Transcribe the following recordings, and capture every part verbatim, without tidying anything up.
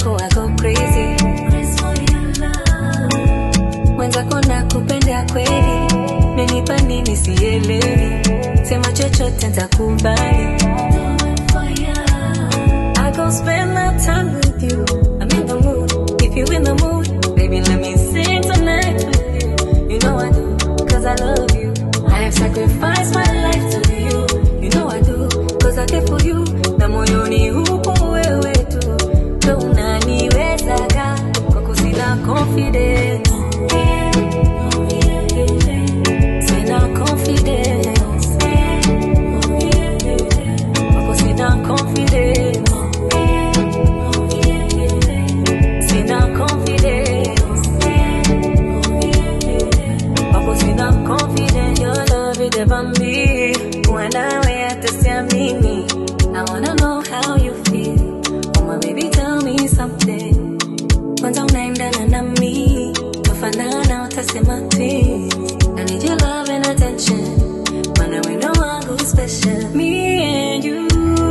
yako I go crazy. Praise for your love. Mwenzako nakupenda kweli, menipa nini sielewi, sema chochote nitakubali. I go spend my time with you, I'm in the mood, if you in the mood, baby let me sing tonight with you. You know I do, cause I love you, I have sacrificed my life to you. You know I do, cause I care for you, na moyoni huko wewe tu, ndo unaniwezaga, kwako sina confidence. Sina confidence. Kwako sina confidence. Sina confidence. Kwako sina confidence. Your love is never me. Wanawe atasiamini. I wanna know how you feel. Oh my baby, tell me something. Kwanza unaendana na mi, tufanana utasema twins. I need your love and attention, mana we know I go special. Me and you,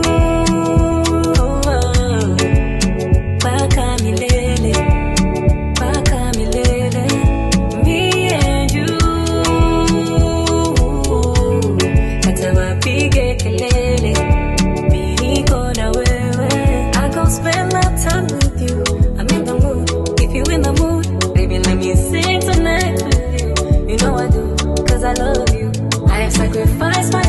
paka milele, paka milele. Me and you, hata wapige kelele, mi niko na wewe. I go spend my time with you, I'm in the mood, if you in the mood, baby let me sing tonight with you. You know I do, cause I love you, I have sacrificed my